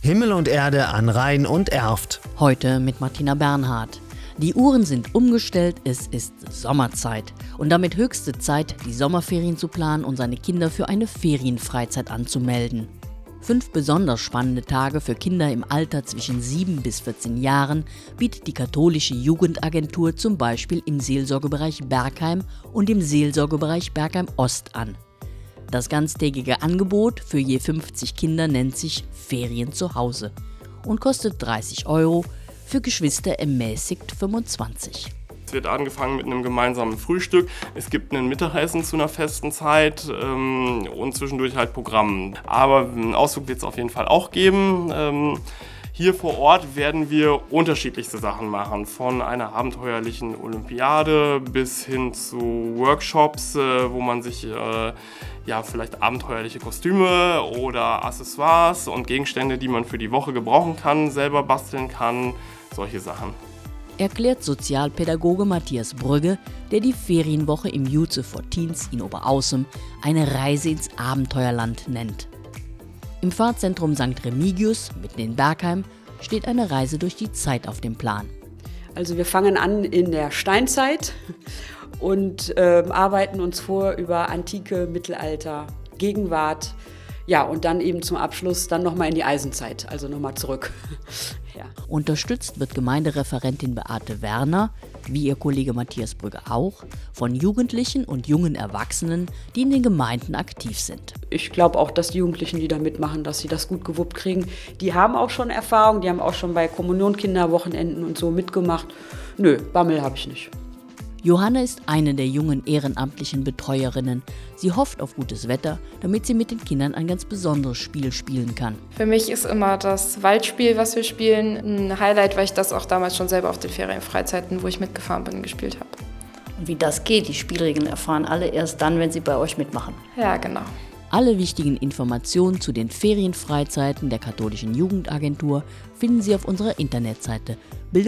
Himmel und Erde an Rhein und Erft. Heute mit Martina Bernhard. Die Uhren sind umgestellt, es ist Sommerzeit und damit höchste Zeit, die Sommerferien zu planen und seine Kinder für eine Ferienfreizeit anzumelden. 5 besonders spannende Tage für Kinder im Alter zwischen 7 bis 14 Jahren bietet die katholische Jugendagentur zum Beispiel im Seelsorgebereich Bergheim und im Seelsorgebereich Bergheim Ost an. Das ganztägige Angebot für je 50 Kinder nennt sich Ferien zu Hause und kostet 30 €, für Geschwister ermäßigt 25. Es wird angefangen mit einem gemeinsamen Frühstück, es gibt ein Mittagessen zu einer festen Zeit und zwischendurch halt Programm. Aber einen Ausflug wird es auf jeden Fall auch geben. Hier vor Ort werden wir unterschiedlichste Sachen machen, von einer abenteuerlichen Olympiade bis hin zu Workshops, wo man sich vielleicht abenteuerliche Kostüme oder Accessoires und Gegenstände, die man für die Woche gebrauchen kann, selber basteln kann, solche Sachen. Erklärt Sozialpädagoge Matthias Brügge, der die Ferienwoche im Youth for Teens in Oberaußem eine Reise ins Abenteuerland nennt. Im Pfarrzentrum St. Remigius, mitten in Bergheim, steht eine Reise durch die Zeit auf dem Plan. Also wir fangen an in der Steinzeit und arbeiten uns vor über Antike, Mittelalter, Gegenwart. Ja, und dann eben zum Abschluss dann nochmal in die Eisenzeit, also nochmal zurück. Ja. Unterstützt wird Gemeindereferentin Beate Werner, wie ihr Kollege Matthias Brügge auch, von Jugendlichen und jungen Erwachsenen, die in den Gemeinden aktiv sind. Ich glaube auch, dass die Jugendlichen, die da mitmachen, dass sie das gut gewuppt kriegen. Die haben auch schon Erfahrung, die haben auch schon bei Kommunionkinderwochenenden und so mitgemacht. Nö, Bammel habe ich nicht. Johanna ist eine der jungen ehrenamtlichen Betreuerinnen. Sie hofft auf gutes Wetter, damit sie mit den Kindern ein ganz besonderes Spiel spielen kann. Für mich ist immer das Waldspiel, was wir spielen, ein Highlight, weil ich das auch damals schon selber auf den Ferienfreizeiten, wo ich mitgefahren bin, gespielt habe. Und wie das geht, die Spielregeln erfahren alle erst dann, wenn sie bei euch mitmachen. Ja, genau. Alle wichtigen Informationen zu den Ferienfreizeiten der katholischen Jugendagentur finden Sie auf unserer Internetseite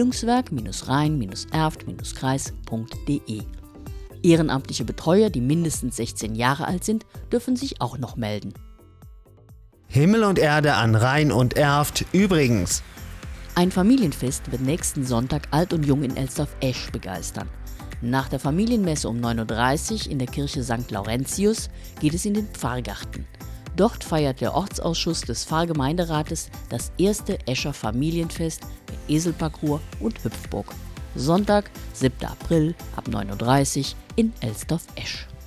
bildungswerk-rhein-erft-kreis.de. Ehrenamtliche Betreuer, die mindestens 16 Jahre alt sind, dürfen sich auch noch melden. Himmel und Erde an Rhein und Erft übrigens. Ein Familienfest wird nächsten Sonntag Alt und Jung in Elsdorf-Esch begeistern. Nach der Familienmesse um 9:30 Uhr in der Kirche St. Laurentius geht es in den Pfarrgarten. Dort feiert der Ortsausschuss des Pfarrgemeinderates das erste Escher Familienfest mit Eselparcours und Hüpfburg. Sonntag, 7. April ab 9:30 Uhr in Elsdorf-Esch.